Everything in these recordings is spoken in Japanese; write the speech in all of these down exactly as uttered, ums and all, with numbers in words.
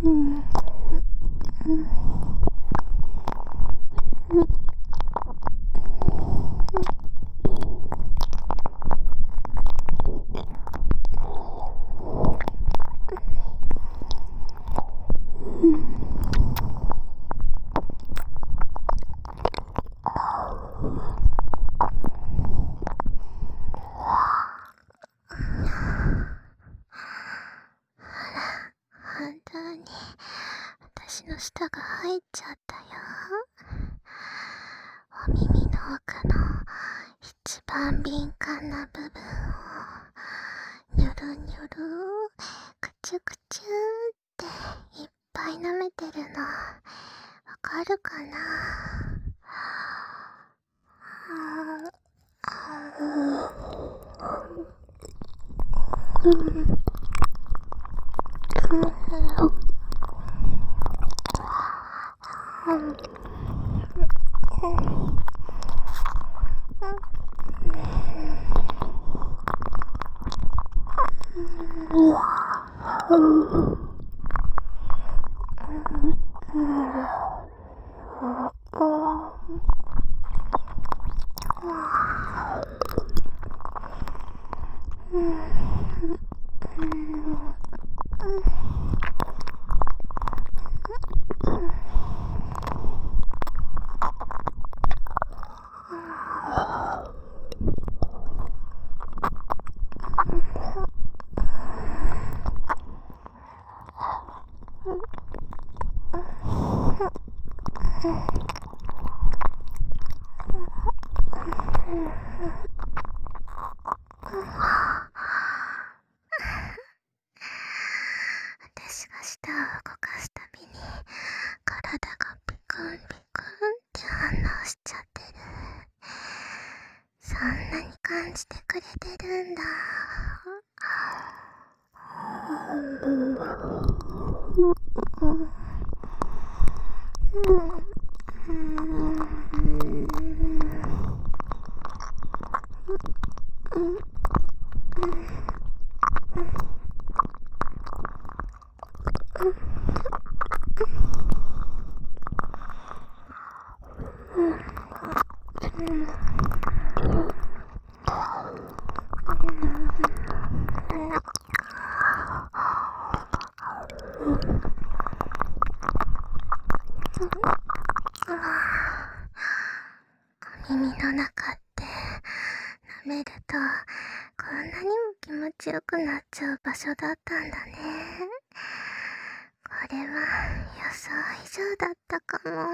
本当に私の舌が入っちゃったよ。お耳の奥の一番敏感な部分をニョロニョロクチュクチュっていっぱい舐めてるのわかるかな？うん私が舌を動かすたびに体がピクンピクンって反応しちゃってる。そんなに感じてくれてるんだ。お耳の中って舐めるとこんなにも気持ちよくなっちゃう場所だったんだね。これは予想以上だったかも。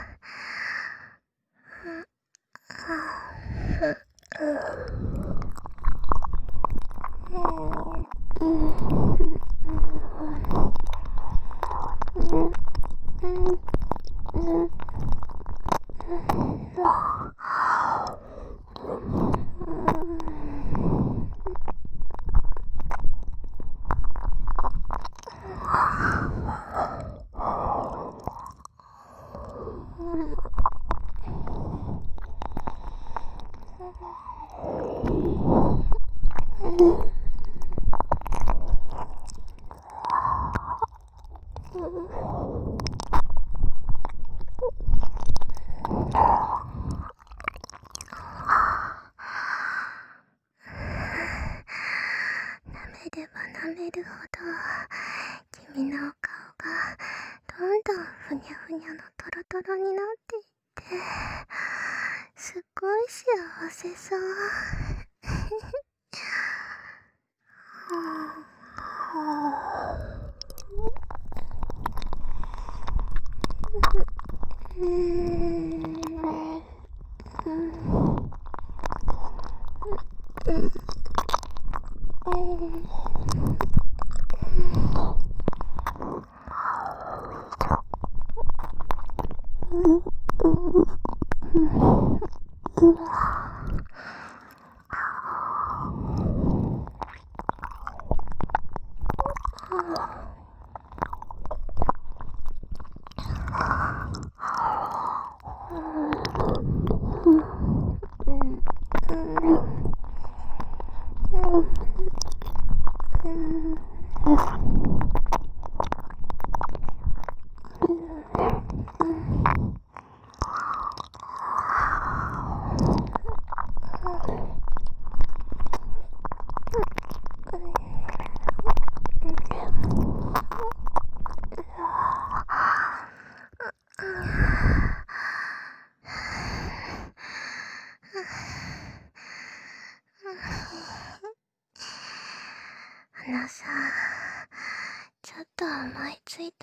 舐めれば舐めるほど君のお顔がどんどんふにゃふにゃのトロトロになっていってすっごい幸せそう。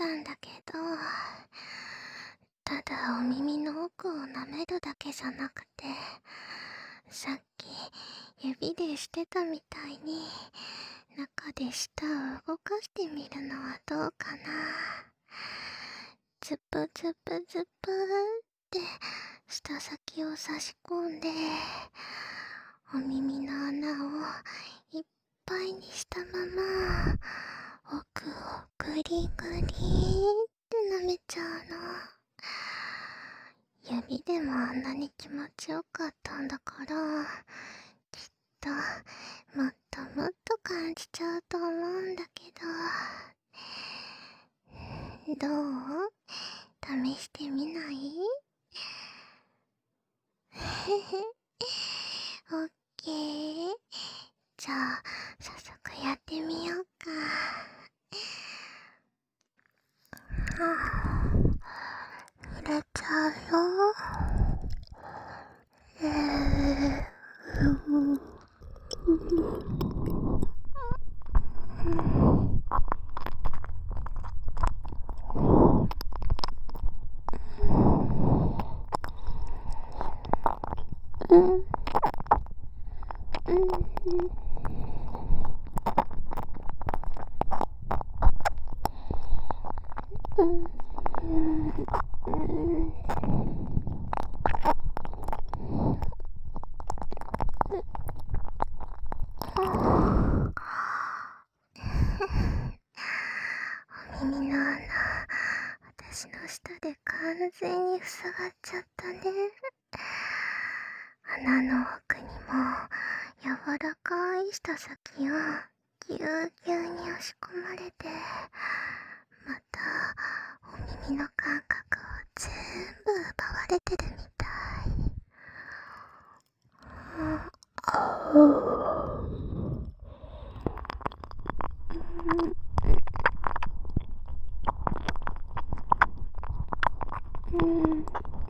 んだけど、ただお耳の奥を舐めるだけじゃなくて、さっき指でしてたみたいに中で舌を動かしてみるのはどうかな。ズプズプズプって舌先を差し込んで、お耳の穴をいっぱいにしたまま奥をグリグリって舐めちゃうの。指でもあんなに気持ちよかったんだから、きっともっともっと感じちゃうと思うんだけど、どう？試してみない？オッケー。じゃあ早速やってみようか。入れちゃうよ。えー、うんうんお耳の穴、私の舌で完全に塞がっちゃったね。穴の奥にも柔らかい舌先をぎゅうぎゅうに押し込まれて、またお耳の感覚を全部奪われてるみたい。うん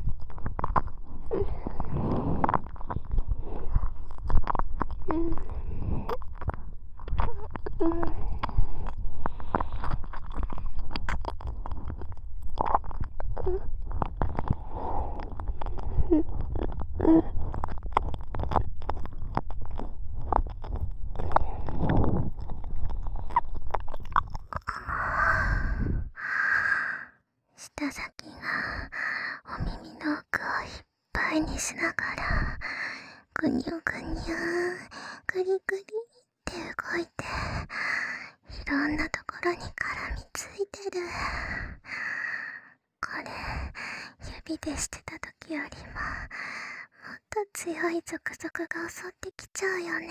舌先がお耳の奥をいっぱいにしながらぐにゅぐにゅぐりぐりって動いて、いろんなところに絡みついてる。これ指でしてた時よりももっと強いゾクゾクが襲ってきちゃうよね。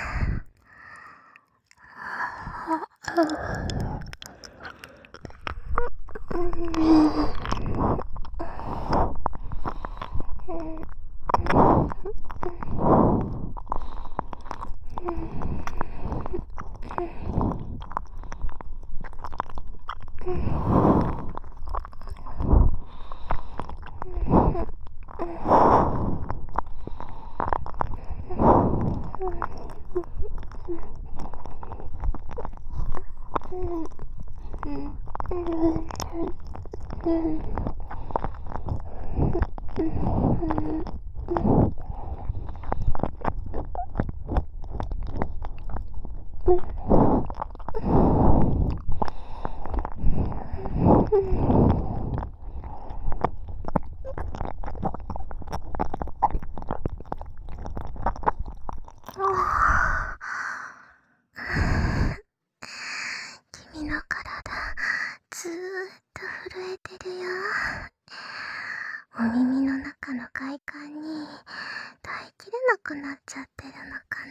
君の体ずーっと震えてるよ。お耳の中の快感に耐えきれなくなっちゃってるのか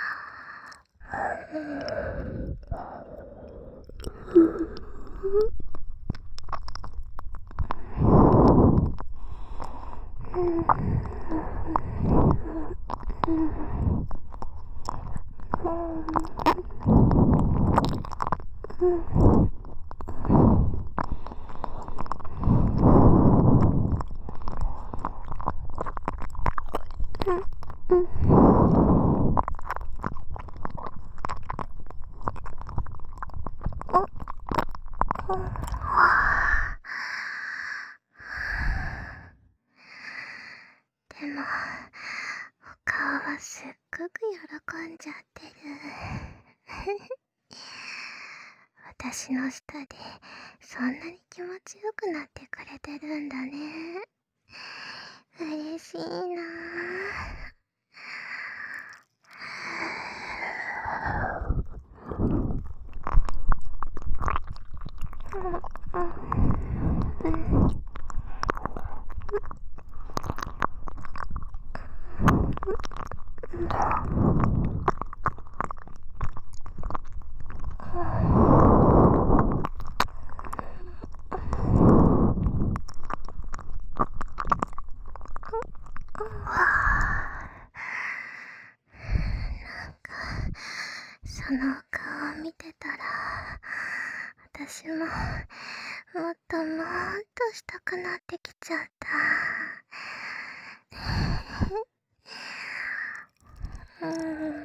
な。 でもお顔はすっごく喜んじゃってる。私の舌でそんなに気持ちよくなってくれてるんだね。嬉しいなぁ。その顔を見てたら、私ももっともっとしたくなってきちゃった。うん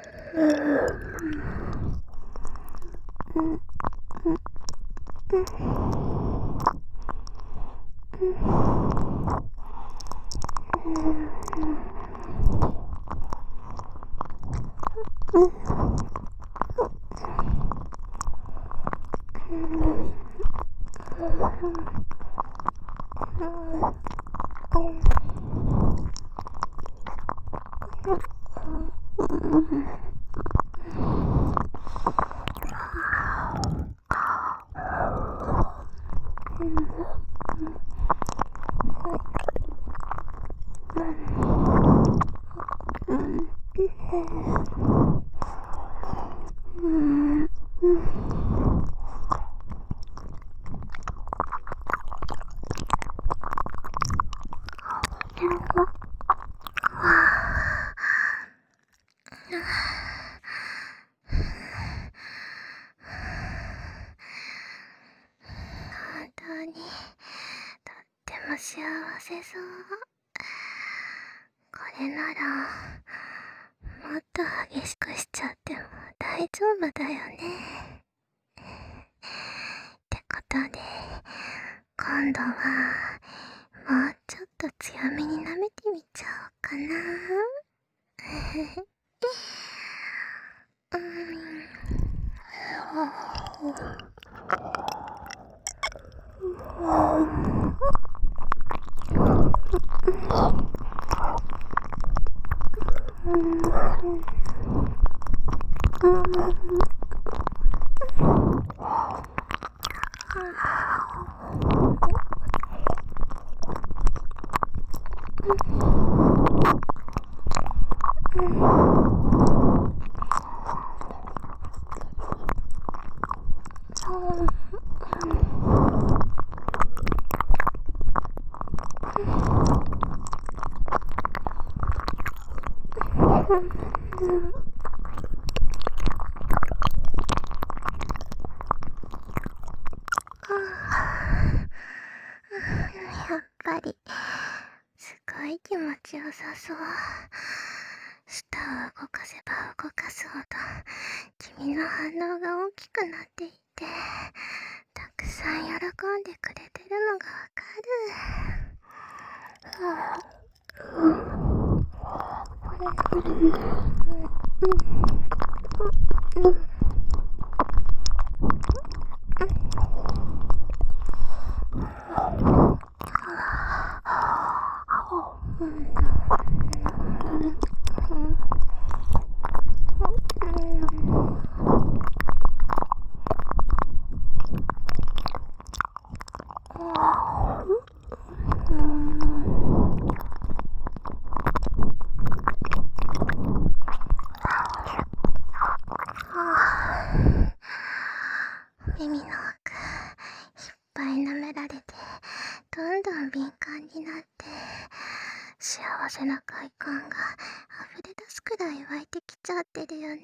本当にとっても幸せそう。これならもっと激しくしちゃっても大丈夫だよね。ってことで今度はもうちょっと強めに舐めてみちゃおうかな。やっぱりすごい気持ちよさそう。舌を動かせば動かすほど君の反応が大きくなっていて、たくさん喜んでくれてるのがわかる。耳の奥いっぱい舐められて、どんどん敏感になって、幸せな快感が溢れ出すくらい湧いてきちゃってるよね。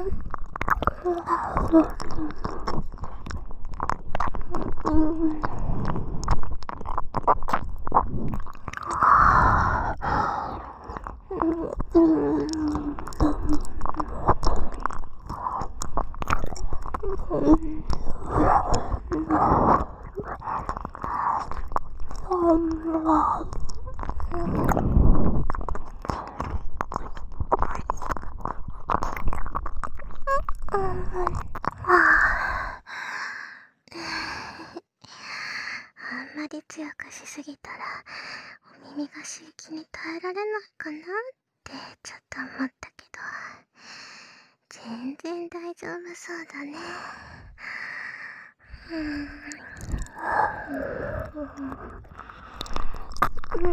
あんまり強くしすぎたらお耳が刺激に耐えられないかなってちょっと思ったけど、全然大丈夫そうだね。うーんうー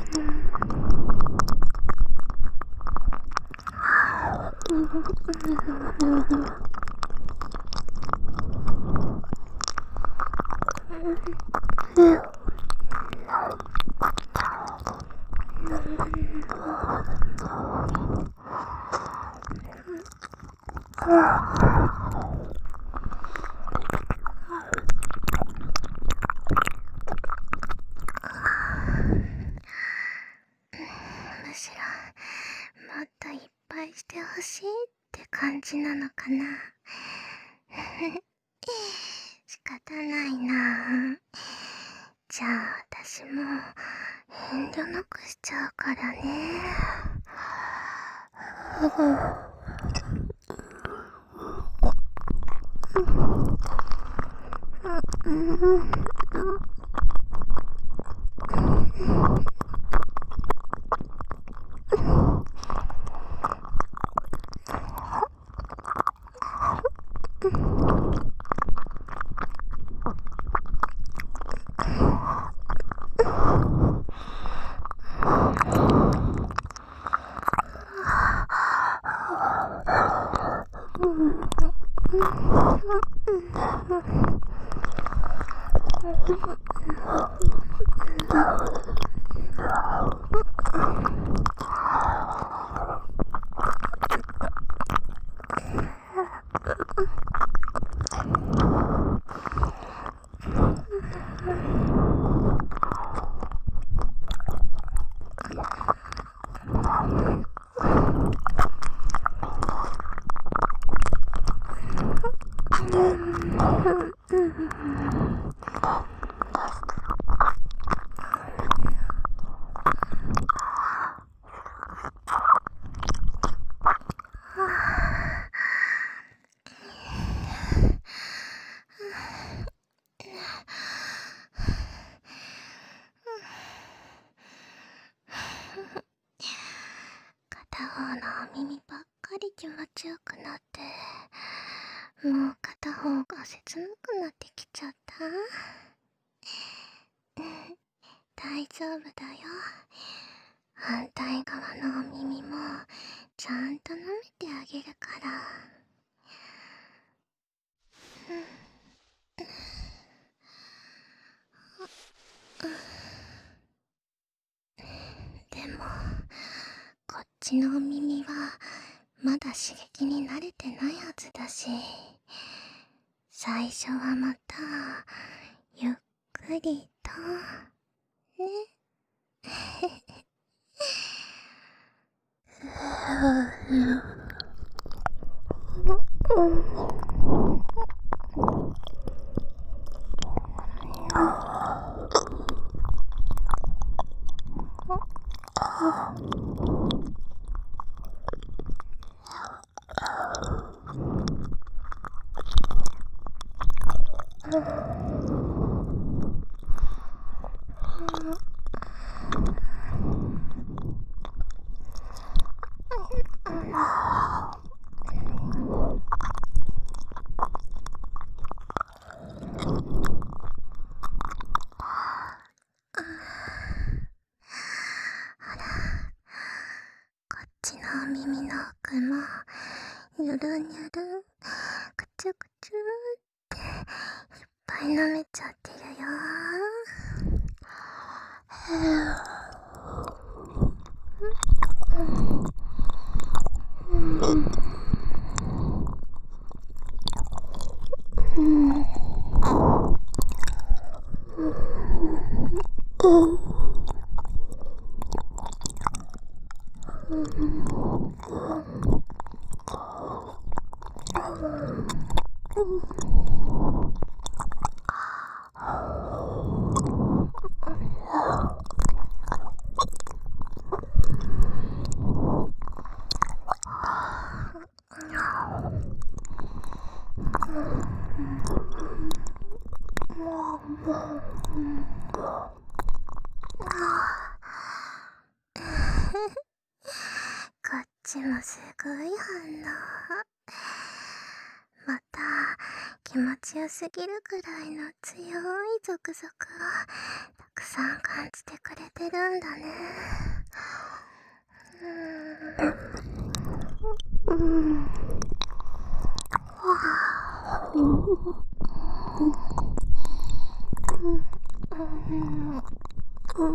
むしろもっといっぱいしてほしいって感じなのかな。仕方ないな。じゃあ私も遠慮なくしちゃうからね。片方のお耳ばっかり気持ちよくなって、もう片方が切なくなってきちゃった。大丈夫だよ。反対側のお耳もちゃんと舐めてあげるから。でもこっちのお耳はまだ刺激に慣れてないはずだし、最初はまたゆっくりとね。耳の奥もゆるにゅるくちゅくちゅっていっぱい舐めちゃってるよ。 こっちもすごい反応。また気持ちよすぎるくらいの強いゾクゾクをたくさん感じてくれてるんだね。うーん。うん。わあ。うん。うん。うん。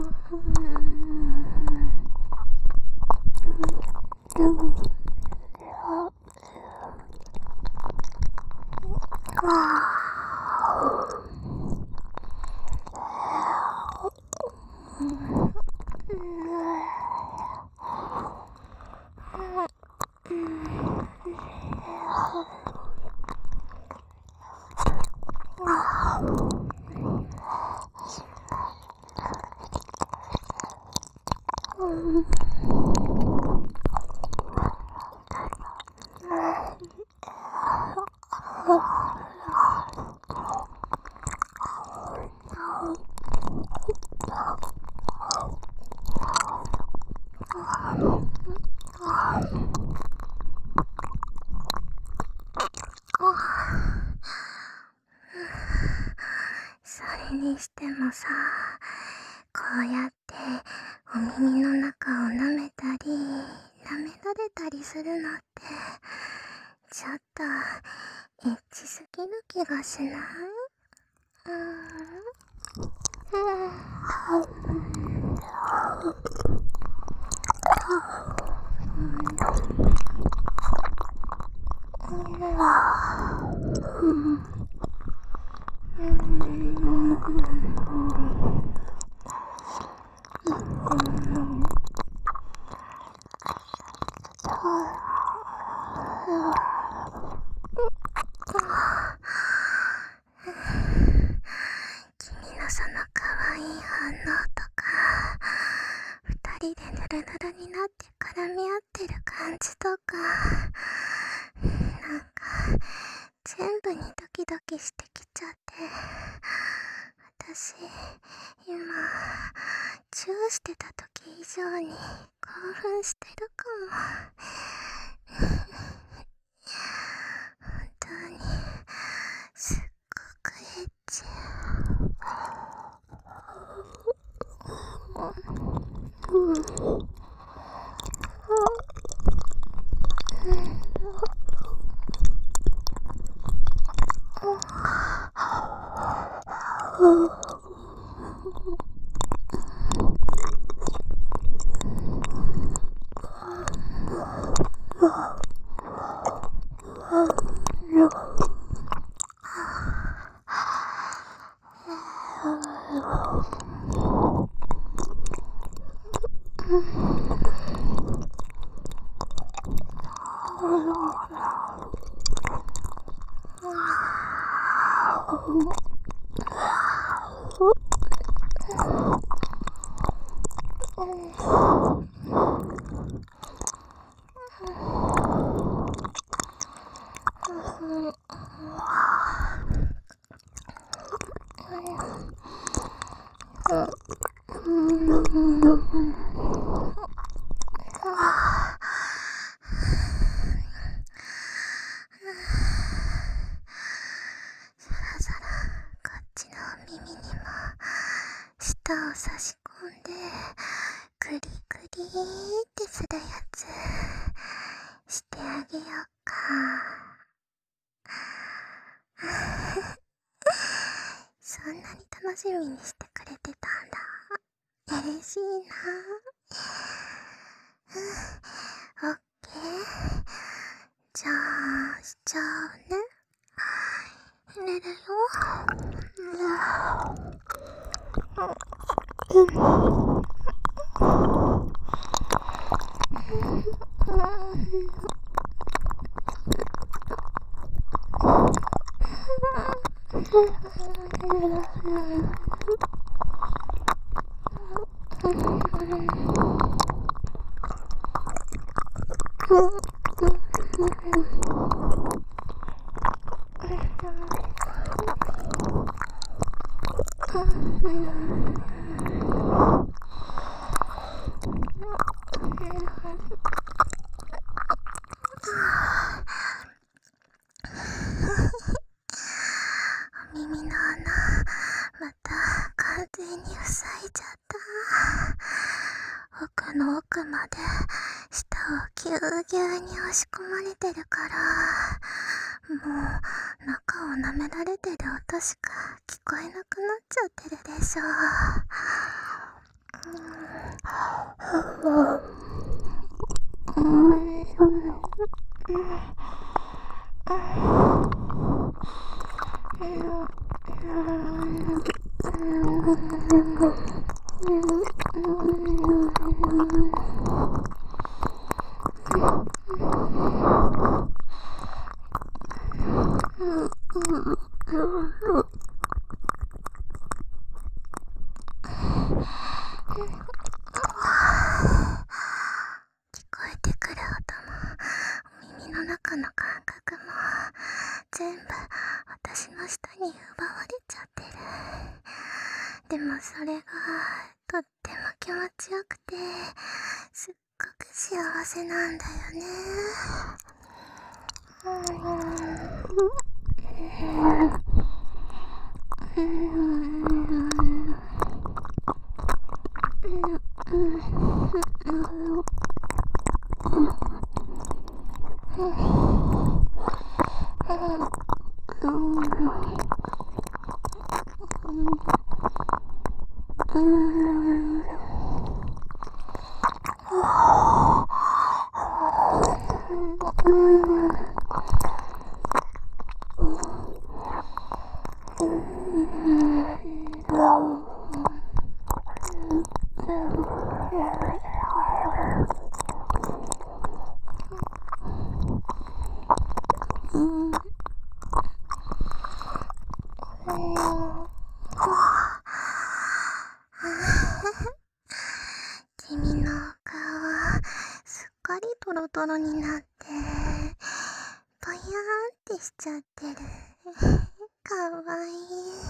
それにしてもさ、こうやってお耳の中を舐めたり舐められたりするのってちょっとエッチすぎる気がしない？うーん。君のその可愛い反応とか、二人でヌルヌルになって絡み合ってる感じとか、なんか全部にドキドキしてきちゃって、私今チューしてた時以上に興奮してるかも。本当にすっごくエッチ。そろそろこっちのお耳にも舌を差し込んでクリクリってするやつしてあげようか。そんなに楽しみにしてくれてたんだ。嬉しいな。オッケー。じゃあしちゃうね。 寝るよ。お耳の穴また完全に塞いじゃった。奥の奥まで舌をぎゅうぎゅうに押し込まれてるから、もう中を舐められてる音しか聞こえなくなっちゃってるでしょ。聞こえてくる音も耳の中の感覚も全部私の舌に奪われちゃってる。でもそれがとっても気持ちよくてすっごく幸せなんだよね。君のお顔はすっかりトロトロになってぽやーんってしちゃってる。かわいい。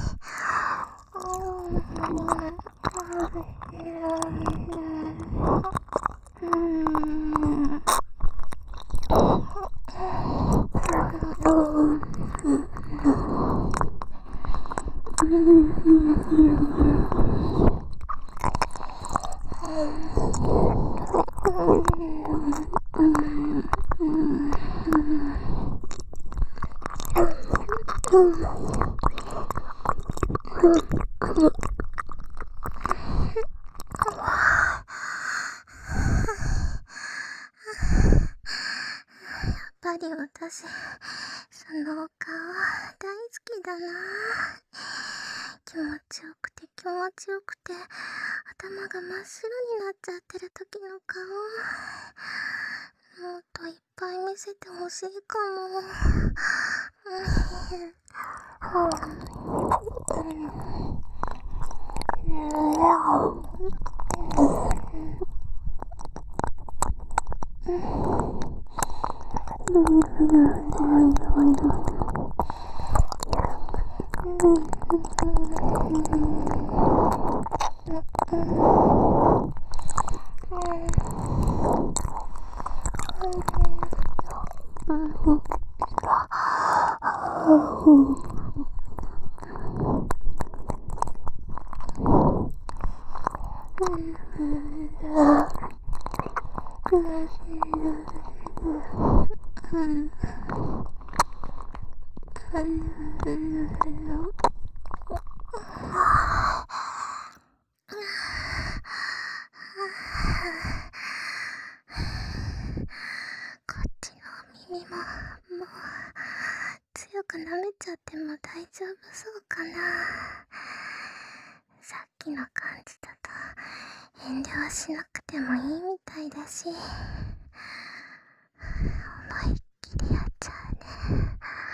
やっぱり私そのお顔大好きだな。気持ちよくて気持ちよくて頭が真っ白になっちゃってる時の顔、もっといっぱい見せてほしいかも。こっちの耳ももう強くく舐めちゃっても大丈夫そうかな。さっきの感じだと遠慮はしなくてもいいみたいだし、思いっきりやっちゃうね。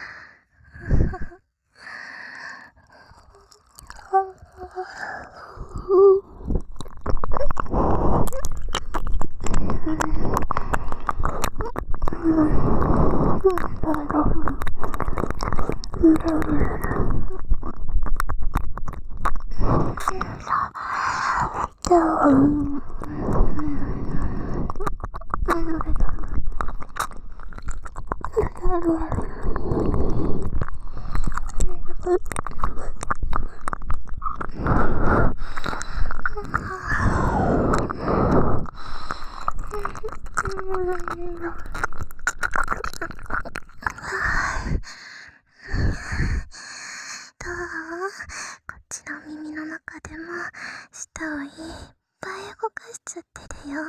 こっちの耳の中でも舌をいっぱい動かしちゃってるよ。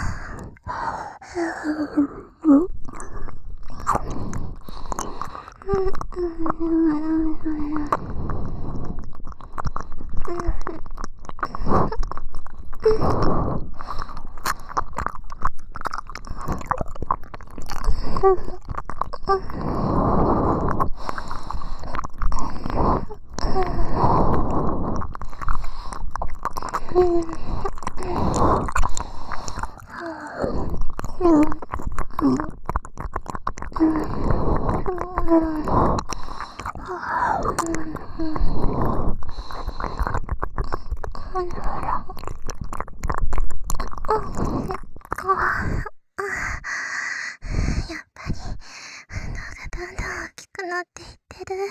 やっぱり鼻がどんどん大きくなっていってる。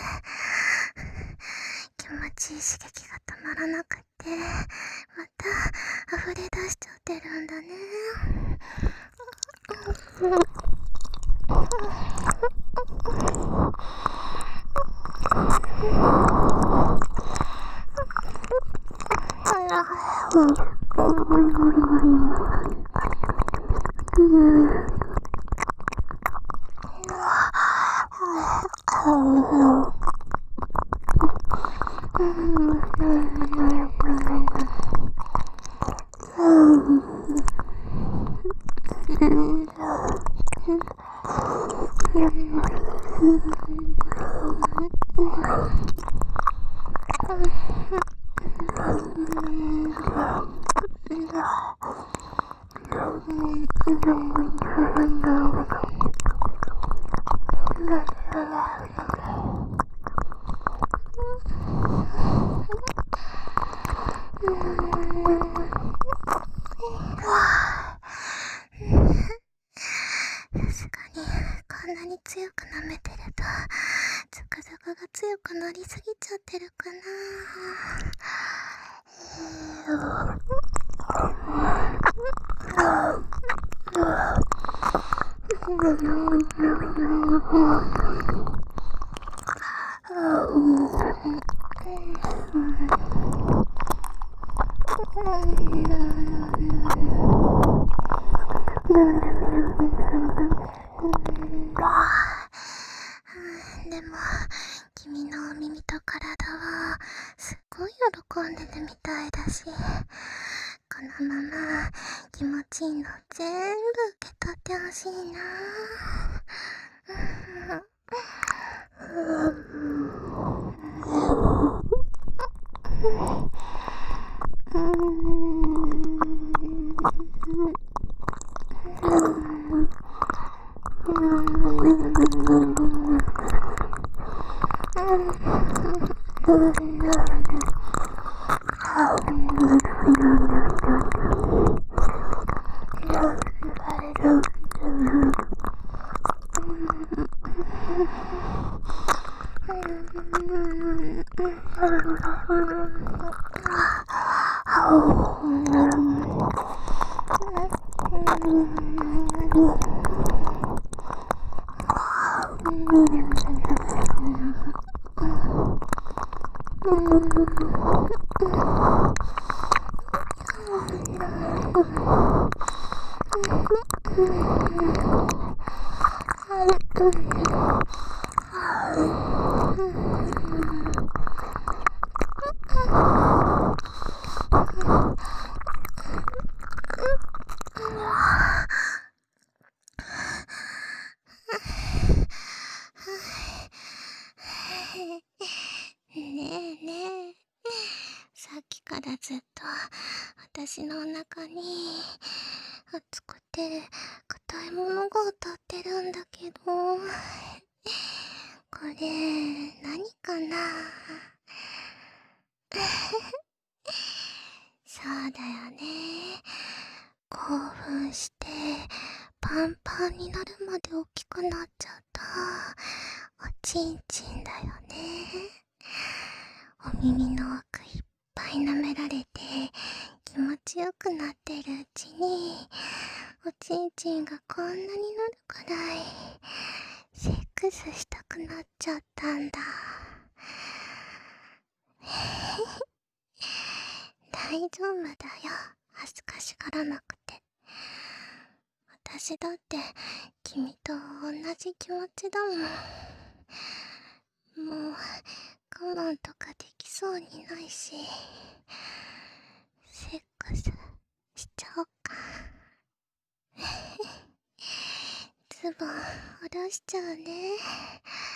気持ちいい刺激が止まらなくて、また溢れ出しちゃってるんだね。さすがにこんなに強く舐めてるとゾクゾクが強くなりすぎちゃってるかな。でも君のお耳と体はすっごい喜んでるみたいだし、このまま気持ちいいの全部受け取ってほしいな。 だずっと私のお腹に熱くて硬いものが当たってるんだけど、これ何かな？そうだよね。興奮してパンパンになるまで大きくなっちゃったおちんちんだよね。お耳の奥いっぱい舐められて気持ちよくなってるうちにおちんちんがこんなになるくらいセックスしたくなっちゃったんだ。大丈夫だよ、恥ずかしがらなくて。私だって君と同じ気持ちだもん。もう我慢とかできそうにないし、セックスしちゃおうか。ズボン下ろしちゃうね。